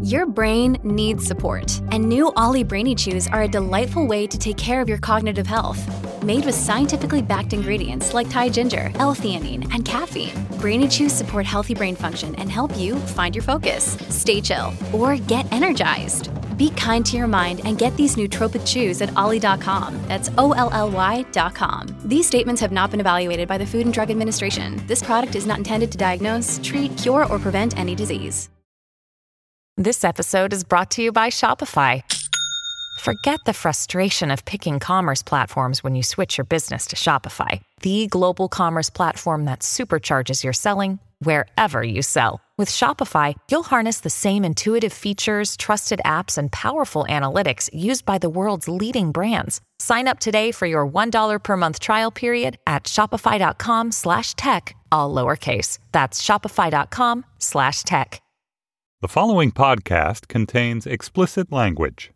Your brain needs support, and new Ollie Brainy Chews are a delightful way to take care of your cognitive health. Made with scientifically backed ingredients like Thai ginger, L-theanine, and caffeine, Brainy Chews support healthy brain function and help you find your focus, stay chill, or get energized. Be kind to your mind and get these nootropic chews at ollie.com. That's OLLY.com. These statements have not been evaluated by the Food and Drug Administration. This product is not intended to diagnose, treat, cure, or prevent any disease. This episode is brought to you by Shopify. Forget the frustration of picking commerce platforms when you switch your business to Shopify, the global commerce platform that supercharges your selling wherever you sell. With Shopify, you'll harness the same intuitive features, trusted apps, and powerful analytics used by the world's leading brands. Sign up today for your $1 per month trial period at shopify.com/tech, all lowercase. That's shopify.com/tech. The following podcast contains explicit language.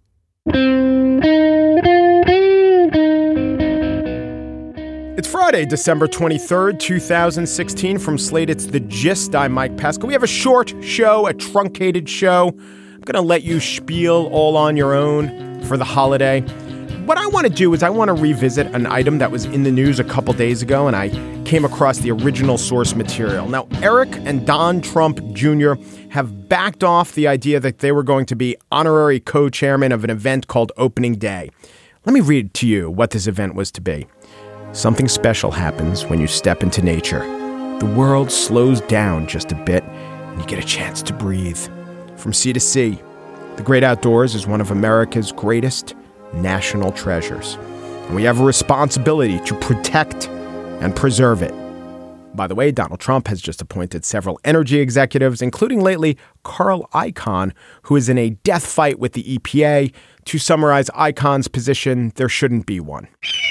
It's Friday, December 23rd, 2016. From Slate, it's The Gist. I'm Mike Pesca. We have a short show, a truncated show. I'm going to let you spiel all on your own for the holiday. What I want to do is I want to revisit an item that was in the news a couple days ago, and I came across the original source material. Now, Eric and Don Trump Jr. have backed off the idea that they were going to be honorary co-chairman of an event called Opening Day. Let me read to you what this event was to be. Something special happens when you step into nature. The world slows down just a bit, and you get a chance to breathe. From sea to sea, the great outdoors is one of America's greatest national treasures, and we have a responsibility to protect and preserve it. By the way, Donald Trump has just appointed several energy executives, including lately Carl Icahn, who is in a death fight with the EPA. To summarize Icahn's position, there shouldn't be one.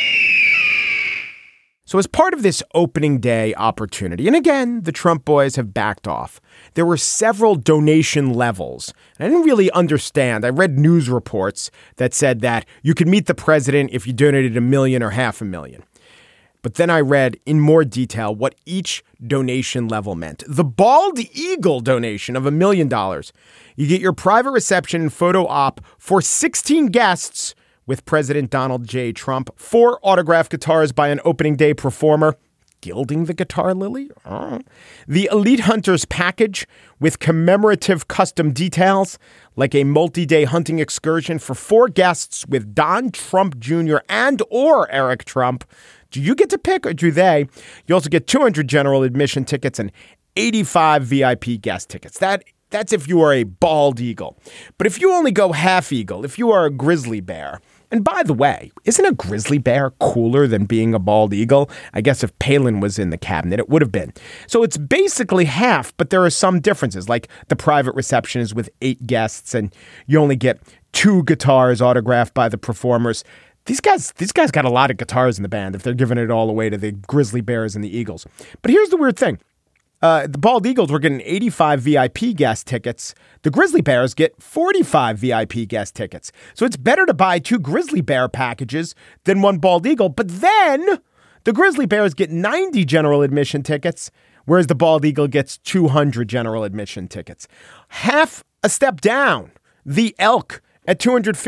So as part of this opening day opportunity, and again, the Trump boys have backed off, there were several donation levels. And I didn't really understand. I read news reports that said that you could meet the president if you donated $1 million or $500,000. But then I read in more detail what each donation level meant. The Bald Eagle donation of $1 million. You get your private reception and photo op for 16 guests with President Donald J. Trump, 4 autographed guitars by an opening day performer, gilding the guitar lily. The Elite Hunters package with commemorative custom details, like a multi-day hunting excursion for 4 guests with Don Trump Jr. and or Eric Trump. Do you get to pick or do they? You also get 200 general admission tickets and 85 VIP guest tickets. That's if you are a bald eagle. But if you only go half eagle, if you are a grizzly bear, and by the way, isn't a grizzly bear cooler than being a bald eagle? I guess if Palin was in the cabinet, it would have been. So it's basically half, but there are some differences, like the private reception is with 8 guests and you only get 2 guitars autographed by the performers. These guys got a lot of guitars in the band if they're giving it all away to the grizzly bears and the eagles. But here's the weird thing. The Bald Eagles were getting 85 VIP guest tickets. The Grizzly Bears get 45 VIP guest tickets. So it's better to buy 2 Grizzly Bear packages than 1 Bald Eagle. But then the Grizzly Bears get 90 general admission tickets, whereas the Bald Eagle gets 200 general admission tickets. Half a step down, the Elk at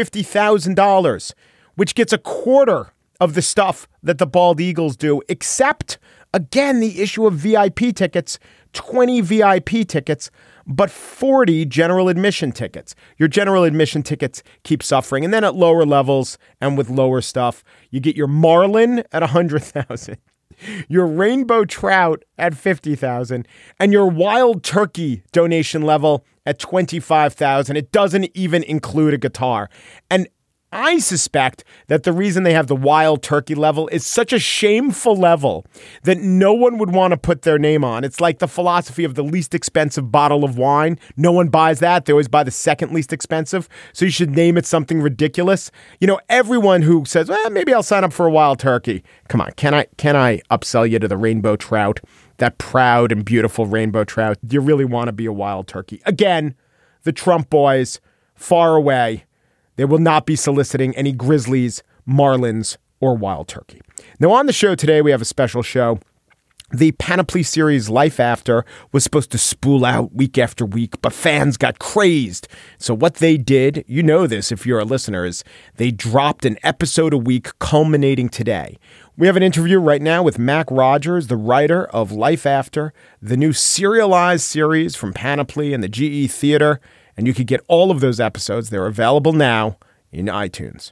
$250,000, which gets a quarter of the stuff that the Bald Eagles do, except again, the issue of VIP tickets, 20 VIP tickets, but 40 general admission tickets. Your general admission tickets keep suffering. And then at lower levels and with lower stuff, you get your Marlin at $100,000, your Rainbow Trout at $50,000, and your Wild Turkey donation level at $25,000. It doesn't even include a guitar. And I suspect that the reason they have the Wild Turkey level is such a shameful level that no one would want to put their name on. It's like the philosophy of the least expensive bottle of wine. No one buys that. They always buy the second least expensive. So you should name it something ridiculous. You know, everyone who says, well, maybe I'll sign up for a Wild Turkey. Come on, can I upsell you to the Rainbow Trout? That proud and beautiful Rainbow Trout. Do you really want to be a Wild Turkey? Again, the Trump boys, far away. They will not be soliciting any Grizzlies, Marlins, or Wild Turkey. Now, on the show today, we have a special show. The Panoply series Life After was supposed to spool out week after week, but fans got crazed. So what they did, you know this if you're a listener, is they dropped an episode a week culminating today. We have an interview right now with Mac Rogers, the writer of Life After, the new serialized series from Panoply and the GE Theater. And you could get all of those episodes. They're available now in iTunes.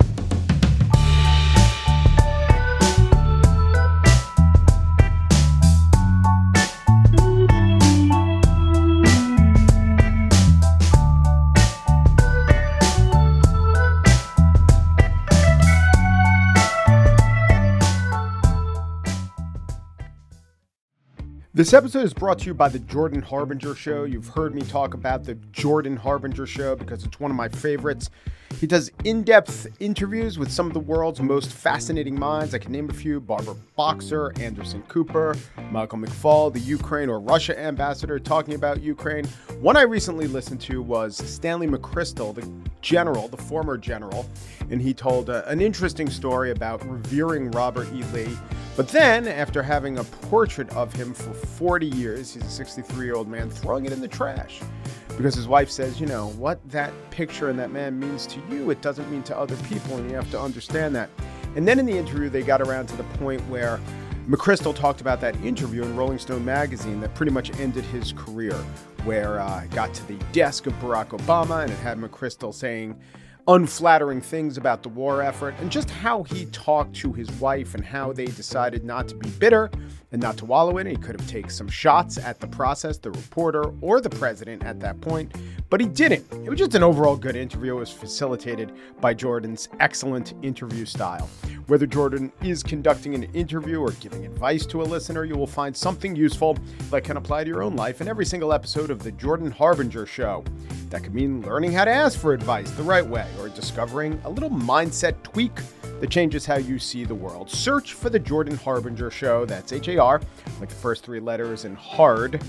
This episode is brought to you by the Jordan Harbinger Show. You've heard me talk about the Jordan Harbinger Show because it's one of my favorites. He does in-depth interviews with some of the world's most fascinating minds. I can name a few: Barbara Boxer, Anderson Cooper, Michael McFaul, the Ukraine or Russia ambassador talking about Ukraine. One I recently listened to was Stanley McChrystal, the general, the former general, and he told an interesting story about revering Robert E. Lee. But then, after having a portrait of him for 40 years, he's a 63-year-old man, throwing it in the trash. Because his wife says, you know, what that picture and that man means to you, it doesn't mean to other people, and you have to understand that. And then in the interview, they got around to the point where McChrystal talked about that interview in Rolling Stone magazine that pretty much ended his career, where it got to the desk of Barack Obama, and it had McChrystal saying unflattering things about the war effort, and just how he talked to his wife and how they decided not to be bitter and not to wallow in it. He could have taken some shots at the process, the reporter, or the president at that point, but he didn't. It was just an overall good interview. It was facilitated by Jordan's excellent interview style. Whether Jordan is conducting an interview or giving advice to a listener, you will find something useful that can apply to your own life in every single episode of The Jordan Harbinger Show. That could mean learning how to ask for advice the right way, or discovering a little mindset tweak that changes how you see the world. Search for The Jordan Harbinger Show. That's H-A-R, like the first three letters, and hard,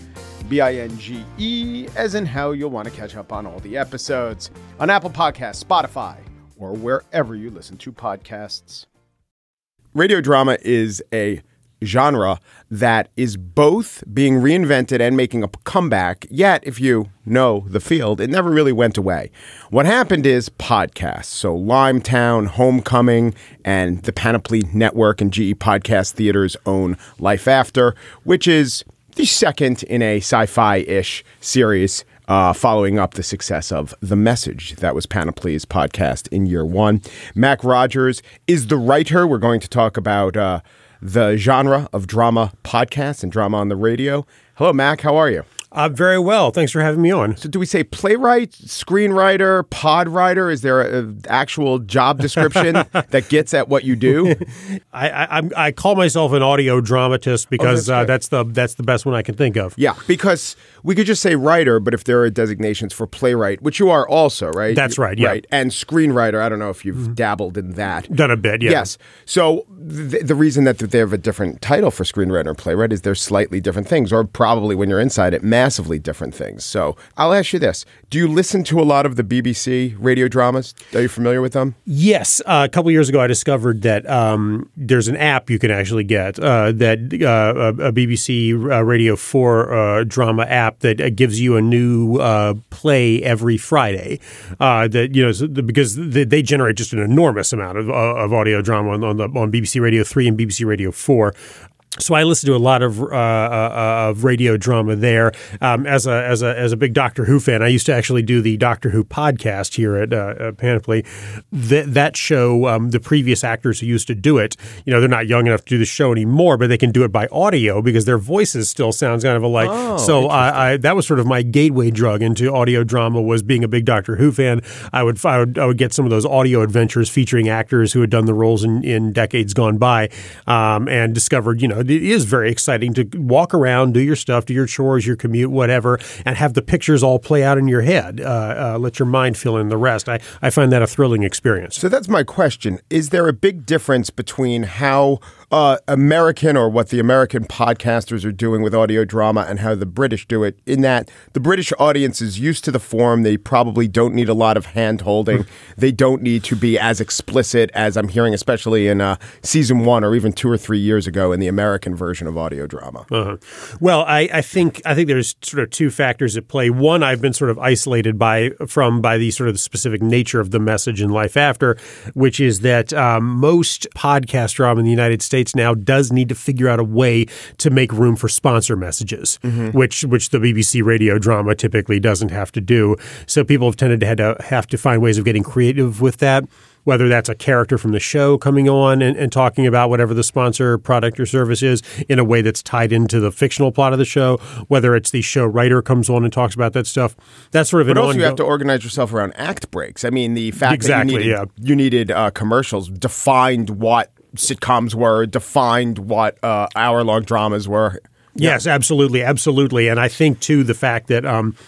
B-I-N-G-E, as in how you'll want to catch up on all the episodes on Apple Podcasts, Spotify, or wherever you listen to podcasts. Radio drama is a genre that is both being reinvented and making a comeback, yet if you know the field, it never really went away. What happened is podcasts. So Limetown, Homecoming, and the Panoply Network and GE Podcast Theater's own Life After, which is the second in a sci-fi-ish series following up the success of The Message. That was Panoply's podcast in year one. Mac Rogers is the writer. We're going to talk about the genre of drama podcasts and drama on the radio. Hello, Mac. How are you? Very well. Thanks for having me on. So do we say playwright, screenwriter, pod writer? Is there an actual job description that gets at what you do? I call myself an audio dramatist because that's the best one I can think of. Yeah, because we could just say writer, but if there are designations for playwright, which you are also, right? That's right, yeah. Right. And screenwriter, I don't know if you've dabbled in that. Done a bit, yeah. Yes. So the reason that they have a different title for screenwriter and playwright is they're slightly different things, or probably when you're inside it, massively different things. So I'll ask you this. Do you listen to a lot of the BBC radio dramas? Are you familiar with them? Yes. A couple of years ago, I discovered that there's an app you can actually get, a BBC Radio 4 drama app that gives you a new play every Friday. Because they generate just an enormous amount of audio drama on BBC Radio 3 and BBC Radio 4. So I listen to a lot of radio drama there. As a big Doctor Who fan, I used to actually do the Doctor Who podcast here at Panoply. That show, the previous actors who used to do it, they're not young enough to do the show anymore, but they can do it by audio because their voices still sounds kind of alike. So that was sort of my gateway drug into audio drama, was being a big Doctor Who fan. I would get some of those audio adventures featuring actors who had done the roles in decades gone by, and discovered, it is very exciting to walk around, do your stuff, do your chores, your commute, whatever, and have the pictures all play out in your head. Let your mind fill in the rest. I find that a thrilling experience. So that's my question. Is there a big difference between how American, or what the American podcasters are doing with audio drama and how the British do it, in that the British audience is used to the form. They probably don't need a lot of hand-holding. They don't need to be as explicit as I'm hearing, especially in season 1 or even 2 or 3 years ago in the American version of audio drama. Well, I think there's sort of two factors at play. One, I've been sort of isolated by the sort of the specific nature of the message in Life After, which is that most podcast drama in the United States now does need to figure out a way to make room for sponsor messages, which the BBC radio drama typically doesn't have to do. So people have tended to have to find ways of getting creative with that, whether that's a character from the show coming on and talking about whatever the sponsor product or service is in a way that's tied into the fictional plot of the show, whether it's the show writer comes on and talks about that stuff. That's sort of But also you have to organize yourself around act breaks. I mean, the fact that you needed commercials defined what sitcoms were, defined what hour-long dramas were. Yes, absolutely. And I think, too, the fact that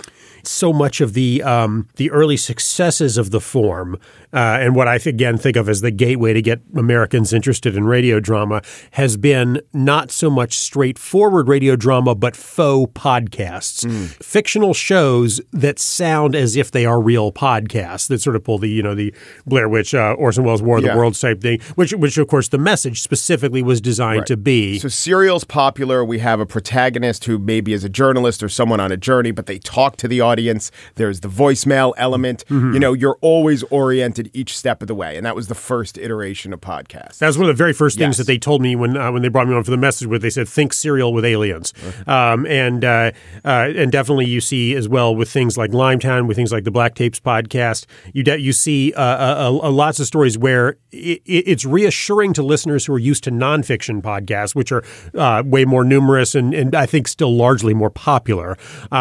so much of the early successes of the form and what I again think of as the gateway to get Americans interested in radio drama has been not so much straightforward radio drama, but faux podcasts, fictional shows that sound as if they are real podcasts that sort of pull the Blair Witch, Orson Welles' War of the Worlds type thing, which of course the message specifically was designed to be. So Serial's popular. We have a protagonist who maybe is a journalist or someone on a journey, but they talk to the audience. There's the voicemail element. You're always oriented each step of the way. And that was the first iteration of podcasts. That was one of the very first things that they told me when they brought me on for the message, where they said, think Serial with aliens. And definitely you see as well with things like Limetown, with things like the Black Tapes podcast, you see lots of stories where it's reassuring to listeners who are used to nonfiction podcasts, which are way more numerous and I think still largely more popular.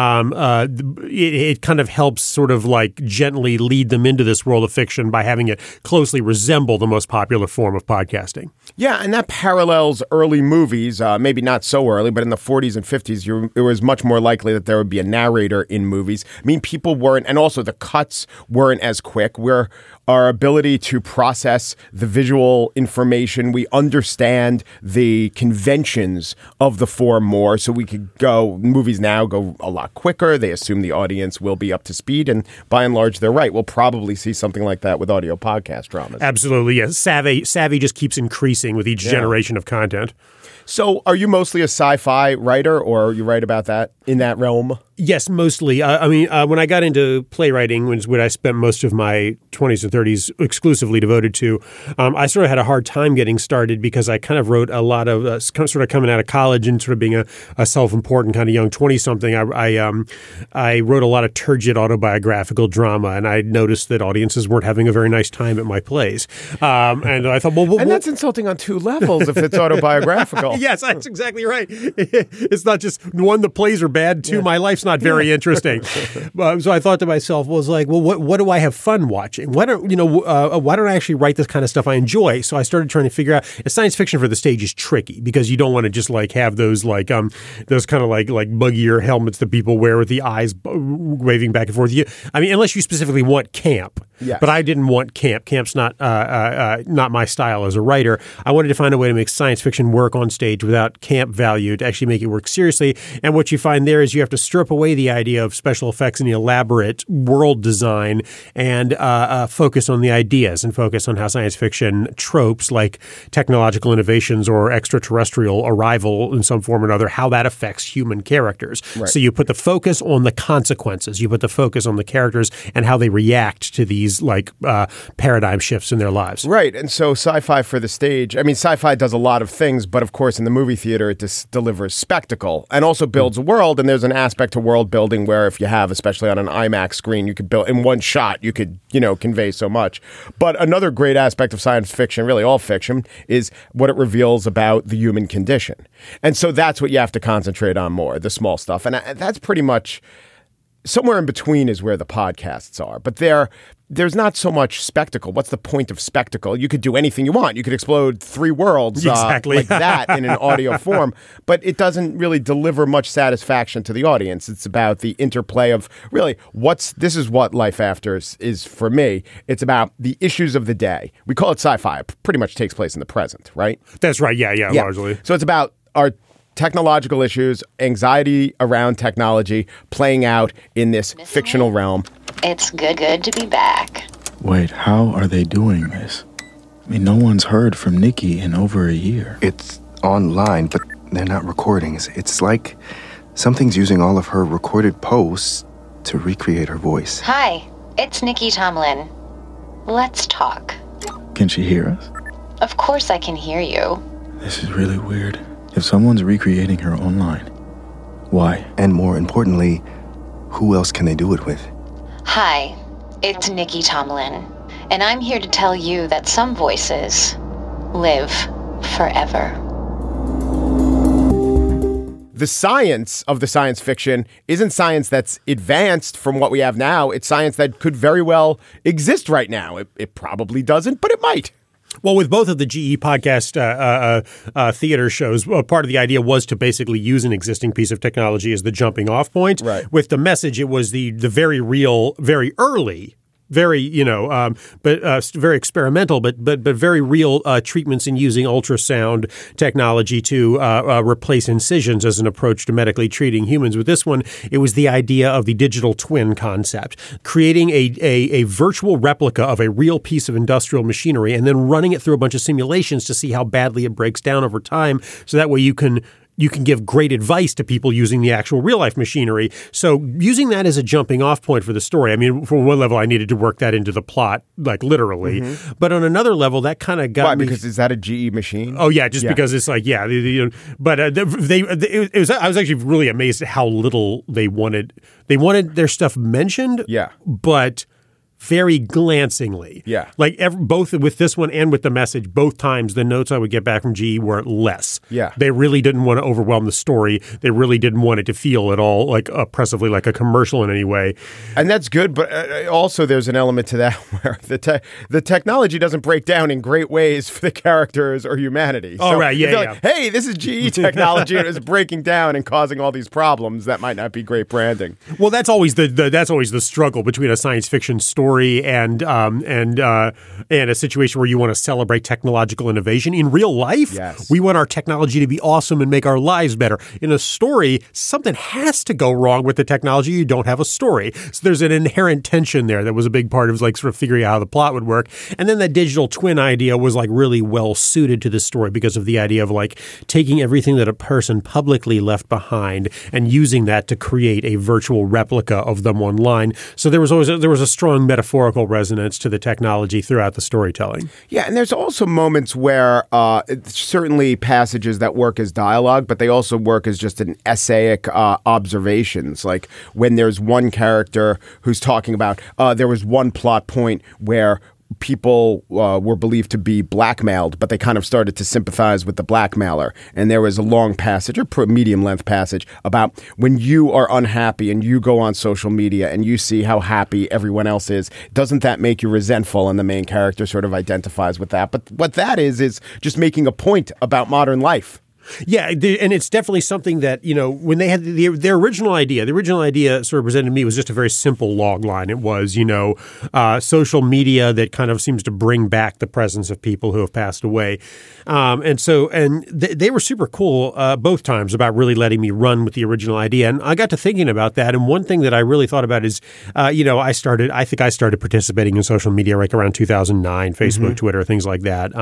It kind of helps sort of like gently lead them into this world of fiction by having it closely resemble the most popular form of podcasting. Yeah, and that parallels early movies, maybe not so early, but in the 40s and 50s, it was much more likely that there would be a narrator in movies. I mean, people weren't, and also the cuts weren't as quick. Our ability to process the visual information, we understand the conventions of the form more, so we could movies now go a lot quicker. They assume the audience will be up to speed, and by and large, they're right. We'll probably see something like that with audio podcast dramas. Absolutely, yes. Savvy just keeps increasing with each generation of content. So are you mostly a sci-fi writer, or you write about that in that realm? Yes, mostly. When I got into playwriting, which is what I spent most of my 20s and 30s exclusively devoted to, I sort of had a hard time getting started because I kind of wrote a lot of, sort of coming out of college and sort of being a self-important kind of young 20-something, I wrote a lot of turgid autobiographical drama, and I noticed that audiences weren't having a very nice time at my plays. And I thought, well, that's insulting on two levels if it's autobiographical. Yes, that's exactly right. It's not just, one, the plays are bad, two, my life's not very interesting. So I thought to myself, what do I have fun watching? Why don't I actually write this kind of stuff I enjoy? So I started trying to figure out, science fiction for the stage is tricky because you don't want to just like have those those kind of like buggy ear helmets that people wear with the eyes waving back and forth. Unless you specifically want camp. Yes. But I didn't want camp. Camp's not my style as a writer. I wanted to find a way to make science fiction work on stage without camp value, to actually make it work seriously. And what you find there is you have to strip away the idea of special effects and the elaborate world design and focus on the ideas and focus on how science fiction tropes like technological innovations or extraterrestrial arrival in some form or another, how that affects human characters. Right. So you put the focus on the consequences. You put the focus on the characters and how they react to these paradigm shifts in their lives. Right. And so sci-fi for the stage, sci-fi does a lot of things, but of course in the movie theater it delivers spectacle and also builds a world. And there's an aspect to world building where if you have, especially on an IMAX screen, you could build in one shot, you could, convey so much. But another great aspect of science fiction, really all fiction, is what it reveals about the human condition. And so that's what you have to concentrate on more, the small stuff. And that's pretty much somewhere in between is where the podcasts are. But there's not so much spectacle. What's the point of spectacle? You could do anything you want. You could explode 3 worlds exactly. like that in an audio form, but it doesn't really deliver much satisfaction to the audience. It's about the interplay of really this is what Life After is for me. It's about the issues of the day. We call it sci-fi. It pretty much takes place in the present, right? That's right. Yeah, largely. So it's about our technological issues, anxiety around technology playing out in this fictional realm. It's good to be back. Wait, how are they doing this? I mean, no one's heard from Nikki in over a year. It's online, but they're not recording. It's like something's using all of her recorded posts to recreate her voice. Hi, it's Nikki Tomlin. Let's talk. Can she hear us? Of course I can hear you. This is really weird. If someone's recreating her online, why? And more importantly, who else can they do it with? Hi, it's Nikki Tomlin, and I'm here to tell you that some voices live forever. The science of the science fiction isn't science that's advanced from what we have now. It's science that could very well exist right now. It probably doesn't, but it might. Well, with both of the GE podcast theater shows, part of the idea was to basically use an existing piece of technology as the jumping off point. Right. With The Message, it was the very real, very early, very, very experimental, but very real treatments in using ultrasound technology to replace incisions as an approach to medically treating humans. With this one, it was the idea of the digital twin concept, creating a virtual replica of a real piece of industrial machinery and then running it through a bunch of simulations to see how badly it breaks down over time. So that way you can give great advice to people using the actual real-life machinery. So using that as a jumping-off point for the story, I mean, from one level, I needed to work that into the plot, like literally. Mm-hmm. But on another level, that kind of got me... Because is that a GE machine? Oh, yeah, because it's like, yeah. But I was actually really amazed at how little they wanted. They wanted their stuff mentioned, but... very glancingly. Yeah. Like both with this one and with The Message, both times the notes I would get back from GE were less. Yeah. They really didn't want to overwhelm the story. They really didn't want it to feel at all like oppressively like a commercial in any way. And that's good, but also there's an element to that where the technology doesn't break down in great ways for the characters or humanity. Oh, so right, yeah, like, hey, this is GE technology and it's breaking down and causing all these problems. That might not be great branding. Well, that's always the struggle between a science fiction story and a situation where you want to celebrate technological innovation. In real life, we want our technology to be awesome and make our lives better. In a story, something has to go wrong with the technology. You don't have a story. So there's an inherent tension there that was a big part of like sort of figuring out how the plot would work. And then that digital twin idea was like really well suited to this story because of the idea of like taking everything that a person publicly left behind and using that to create a virtual replica of them online. So there was a strong metaphorical resonance to the technology throughout the storytelling. Yeah, and there's also moments where certainly passages that work as dialogue, but they also work as just an essaic observations. Like when there's one character who's talking about there was one plot point where people were believed to be blackmailed, but they kind of started to sympathize with the blackmailer. And there was a long passage, or medium-length passage, about when you are unhappy and you go on social media and you see how happy everyone else is, doesn't that make you resentful? And the main character sort of identifies with that. But what that is just making a point about modern life. Yeah, and it's definitely something that, when they had their original idea sort of presented to me was just a very simple log line. It was, social media that kind of seems to bring back the presence of people who have passed away. They were super cool both times about really letting me run with the original idea. And I got to thinking about that. And one thing that I really thought about is, I think I started participating in social media like around 2009, Facebook, Twitter, things like that.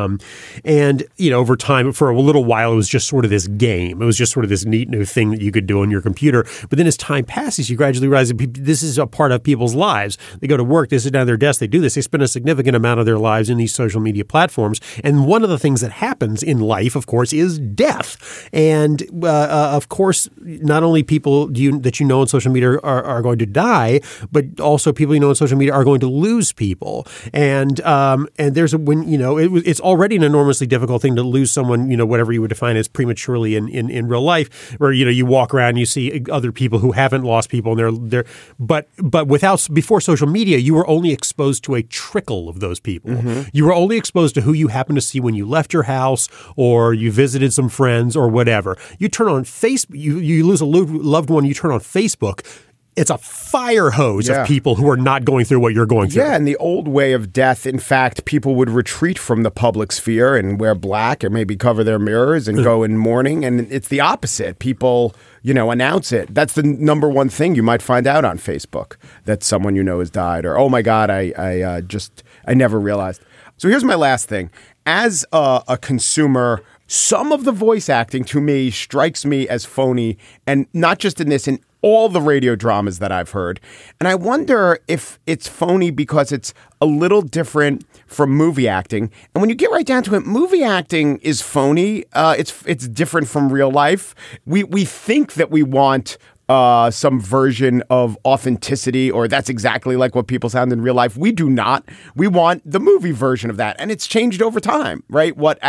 Over time, for a little while, it was just sort of this game. It was just sort of this neat new thing that you could do on your computer. But then as time passes, you gradually realize that this is a part of people's lives. They go to work, they sit down at their desk, they do this. They spend a significant amount of their lives in these social media platforms. And one of the things that happens in life, of course, is death. And of course, not only people that you know on social media are going to die, but also people you know on social media are going to lose people. And there's it's already an enormously difficult thing to lose someone, whatever you would define as prematurely in real life, where you walk around and you see other people who haven't lost people, and but before social media, you were only exposed to a trickle of those people. Mm-hmm. You were only exposed to who you happened to see when you left your house or you visited some friends or whatever. You turn on Facebook, you lose a loved one, you turn on Facebook. It's a fire hose of people who are not going through what you're going through. Yeah, in the old way of death, in fact, people would retreat from the public sphere and wear black or maybe cover their mirrors and go in mourning. And it's the opposite. People, announce it. That's the number one thing you might find out on Facebook, that someone has died, or, oh my God, I never realized. So here's my last thing. As a consumer, some of the voice acting to me strikes me as phony, and not just in this, in all the radio dramas that I've heard. And I wonder if it's phony because it's a little different from movie acting. And when you get right down to it, movie acting is phony. It's different from real life. We think that we want some version of authenticity, or that's exactly like what people sound in real life. We do not. We want the movie version of that. And it's changed over time, right? What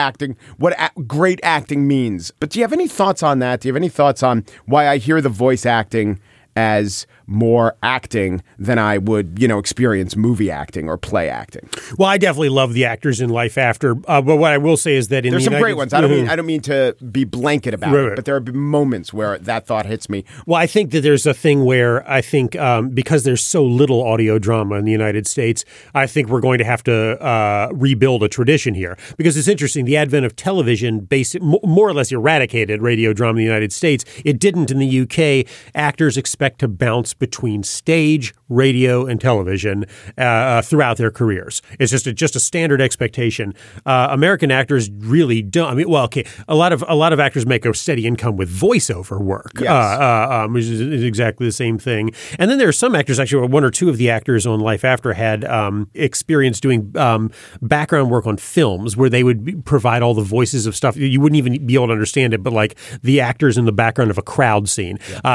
great acting means. But do you have any thoughts on that? Do you have any thoughts on why I hear the voice acting as more acting than I would, experience movie acting or play acting? Well, I definitely love the actors in Life After. But what I will say is that there's some great ones. I don't mean to be blanket about it, but there have been moments where that thought hits me. Well, I think that there's a thing where I think because there's so little audio drama in the United States, I think we're going to have to rebuild a tradition here. Because it's interesting, the advent of television more or less eradicated radio drama in the United States. It didn't in the UK. Actors expect to bounce between stage, radio, and television throughout their careers. It's just a standard expectation. American actors really don't. A lot of actors make a steady income with voiceover work, which is exactly the same thing. And then there are some actors, actually, one or two of the actors on Life After had experience doing background work on films where they would provide all the voices of stuff. You wouldn't even be able to understand it, but like the actors in the background of a crowd scene.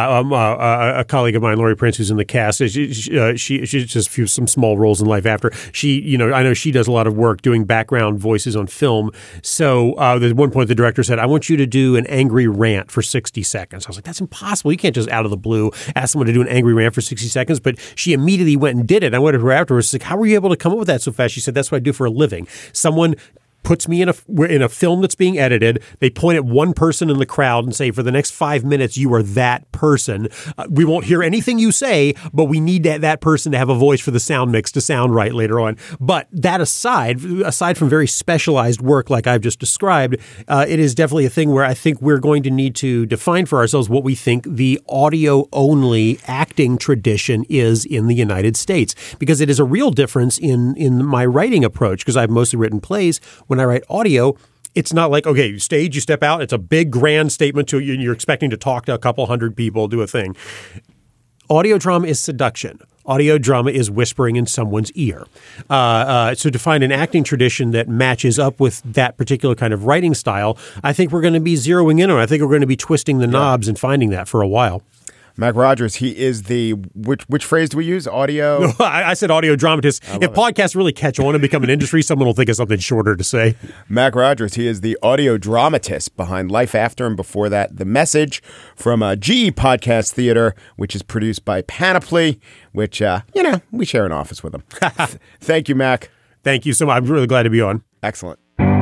A colleague of mine, Laurie Prince, who's in the cast, she just some small roles in Life After. I know she does a lot of work doing background voices on film. So at one point, the director said, "I want you to do an angry rant for 60 seconds." I was like, "That's impossible. You can't just out of the blue ask someone to do an angry rant for 60 seconds." But she immediately went and did it. I went to her afterwards, like, "How were you able to come up with that so fast?" She said, "That's what I do for a living. Someone puts me in a film that's being edited. They point at one person in the crowd and say, for the next 5 minutes, you are that person. We won't hear anything you say, but we need that person to have a voice for the sound mix to sound right later on." But that aside from very specialized work like I've just described, it is definitely a thing where I think we're going to need to define for ourselves what we think the audio-only acting tradition is in the United States, because it is a real difference in my writing approach, because I've mostly written plays. When I write audio, it's not like, okay, stage, you step out, it's a big grand statement to you, and you're expecting to talk to a couple hundred people, do a thing. Audio drama is seduction. Audio drama is whispering in someone's ear. So to find an acting tradition that matches up with that particular kind of writing style, I think we're going to be zeroing in on it. I think we're going to be twisting the knobs and finding that for a while. Mac Rogers, he is the, which phrase do we use? Audio? I said audio dramatist. If podcasts really catch on and become an industry, someone will think of something shorter to say. Mac Rogers, he is the audio dramatist behind Life After, and before that, The Message from GE Podcast Theater, which is produced by Panoply, which, we share an office with them. Thank you, Mac. Thank you so much. I'm really glad to be on. Excellent.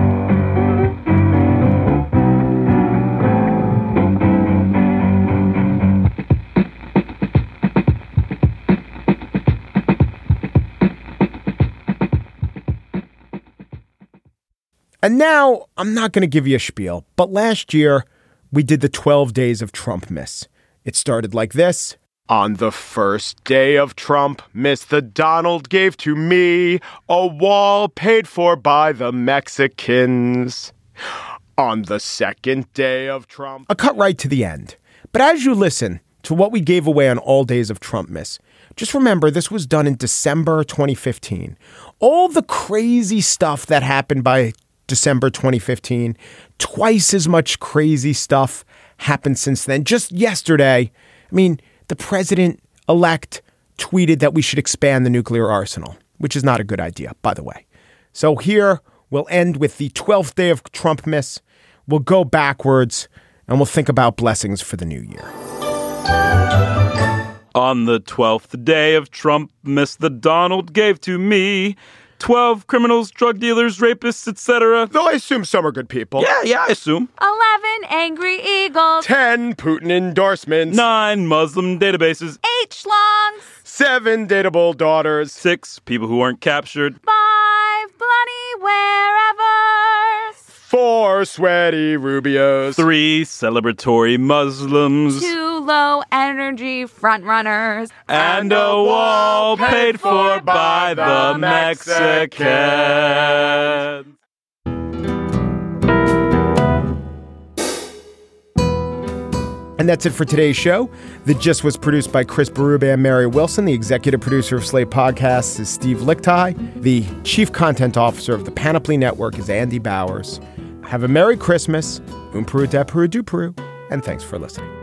And now, I'm not going to give you a spiel, but last year, we did the 12 Days of Trump-Miss. It started like this. On the first day of Trump-Miss, the Donald gave to me a wall paid for by the Mexicans. On the second day of Trump... A cut right to the end. But as you listen to what we gave away on all days of Trump-Miss, just remember this was done in December 2015. All the crazy stuff that happened by December 2015, twice as much crazy stuff happened since then. Just yesterday, the president-elect tweeted that we should expand the nuclear arsenal, which is not a good idea, by the way. So here we'll end with the 12th day of Trump-Miss. we'll go backwards and we'll think about blessings for the new year. On the 12th day of Trumpmas, the Donald gave to me 12 criminals, drug dealers, rapists, etc. Though I assume some are good people. Yeah, I assume. 11 angry eagles. 10 Putin endorsements. 9 Muslim databases. 8 schlongs. 7 dateable daughters. 6 people who weren't captured. 5 bloody wherevers. 4 sweaty Rubios. 3 celebratory Muslims. 2 low energy frontrunners. And a wall paid for by the Mexicans. And that's it for today's show. The Gist was produced by Chris Berube and Mary Wilson. The executive producer of Slate Podcasts is Steve Lichtai. The chief content officer of the Panoply Network is Andy Bowers. Have a Merry Christmas. Un Peru de Peru du Peru. And thanks for listening.